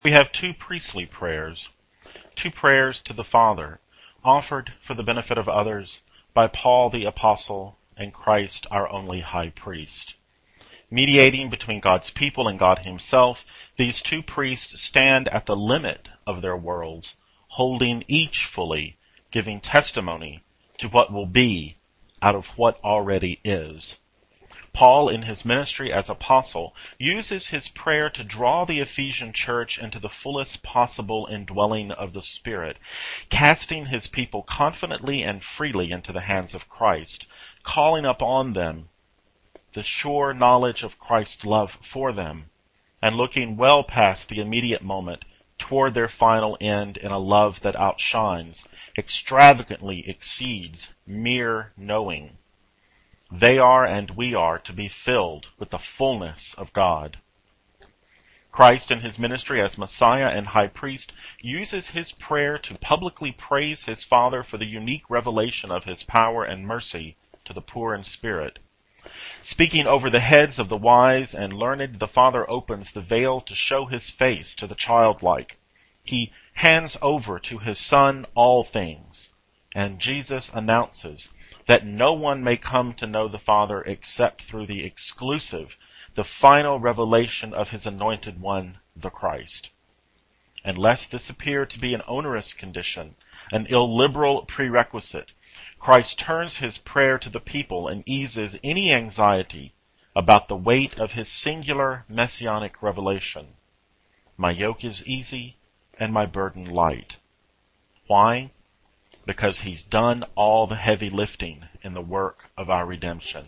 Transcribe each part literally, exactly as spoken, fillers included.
We have two priestly prayers, two prayers to the Father, offered for the benefit of others by Paul the Apostle and Christ our only high priest. Mediating between God's people and God himself, these two priests stand at the limit of their worlds, holding each fully, giving testimony to what will be out of what already is. Paul, in his ministry as apostle, uses his prayer to draw the Ephesian church into the fullest possible indwelling of the Spirit, casting his people confidently and freely into the hands of Christ, calling upon them the sure knowledge of Christ's love for them, and looking well past the immediate moment toward their final end in a love that outshines, extravagantly exceeds mere knowing. They are and we are to be filled with the fullness of God. Christ in his ministry as Messiah and High Priest uses his prayer to publicly praise his Father for the unique revelation of his power and mercy to the poor in spirit. Speaking over the heads of the wise and learned, the Father opens the veil to show his face to the childlike. He hands over to his Son all things, and Jesus announces that no one may come to know the Father except through the exclusive, the final revelation of his anointed one, the Christ. And lest this appear to be an onerous condition, an illiberal prerequisite, Christ turns his prayer to the people and eases any anxiety about the weight of his singular messianic revelation. My yoke is easy and my burden light. Why? Because he's done all the heavy lifting in the work of our redemption.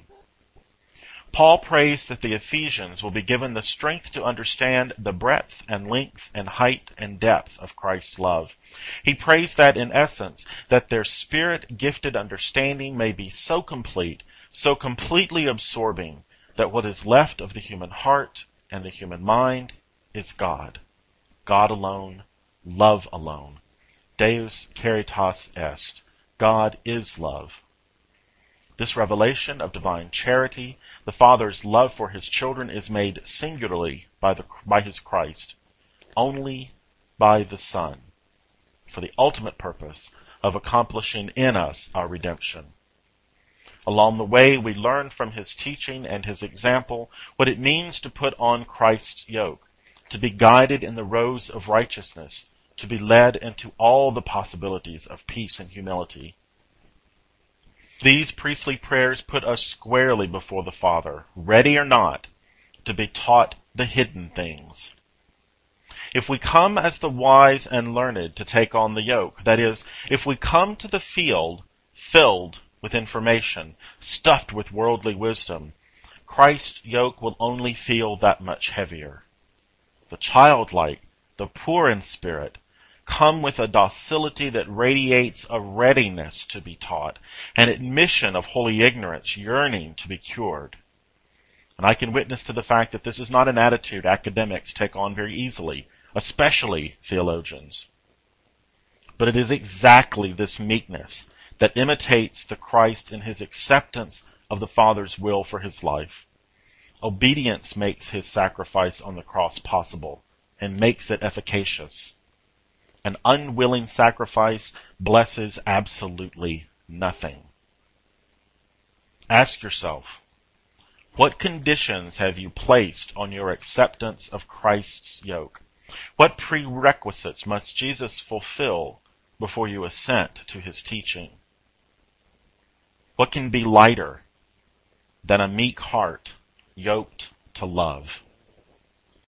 Paul prays that the Ephesians will be given the strength to understand the breadth and length and height and depth of Christ's love. He prays that, in essence, that their spirit-gifted understanding may be so complete, so completely absorbing, that what is left of the human heart and the human mind is God. God alone, love alone. Deus caritas est. God is love. This revelation of divine charity, the Father's love for his children, is made singularly by, the, by his Christ, only by the Son, for the ultimate purpose of accomplishing in us our redemption. Along the way, we learn from his teaching and his example what it means to put on Christ's yoke, to be guided in the roads of righteousness, to be led into all the possibilities of peace and humility. These priestly prayers put us squarely before the Father, ready or not, to be taught the hidden things. If we come as the wise and learned to take on the yoke, that is, if we come to the field filled with information, stuffed with worldly wisdom, Christ's yoke will only feel that much heavier. The childlike, the poor in spirit, come with a docility that radiates a readiness to be taught, an admission of holy ignorance, yearning to be cured. And I can witness to the fact that this is not an attitude academics take on very easily, especially theologians. But it is exactly this meekness that imitates the Christ in his acceptance of the Father's will for his life. Obedience makes his sacrifice on the cross possible and makes it efficacious. An unwilling sacrifice blesses absolutely nothing. Ask yourself, what conditions have you placed on your acceptance of Christ's yoke? What prerequisites must Jesus fulfill before you assent to his teaching? What can be lighter than a meek heart yoked to love?